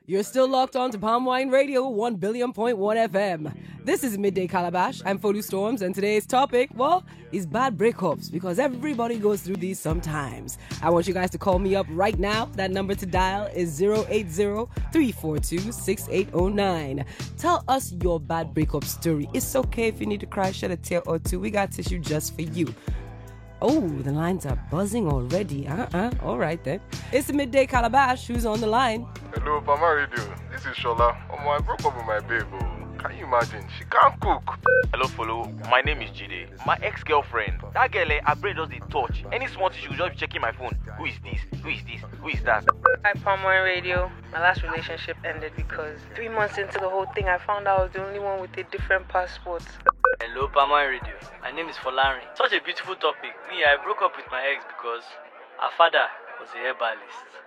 You're still locked on to Palm Wine Radio 1 billion.1 FM. This is Midday Calabash. I'm Folu Storms, and today's topic, well, is bad breakups, because everybody goes through these sometimes. I want you guys to call me up right now. That number to dial is 080-342-6809. Tell us your bad breakup story. It's okay if you need to cry, shed a tear or two. We got tissue just for you. Oh, the lines are buzzing already. All right then. It's the Midday Calabash. Who's on the line? Hello, Palma Radio. This is Shola. I broke up with my babe. Can you imagine? She can't cook. Hello, Follow. My name is Jide. My ex-girlfriend. That girl, her brain does the touch. Any small thing, she will just be checking my phone. Who is this? Who is this? Who is that? Hi, Palm Wine Radio. My last relationship ended because 3 months into the whole thing, I found out I was the only one with a different passport. Hello, Palm Wine Radio. My name is Folari. Such a beautiful topic. Me, I broke up with my ex because her father was a herbalist.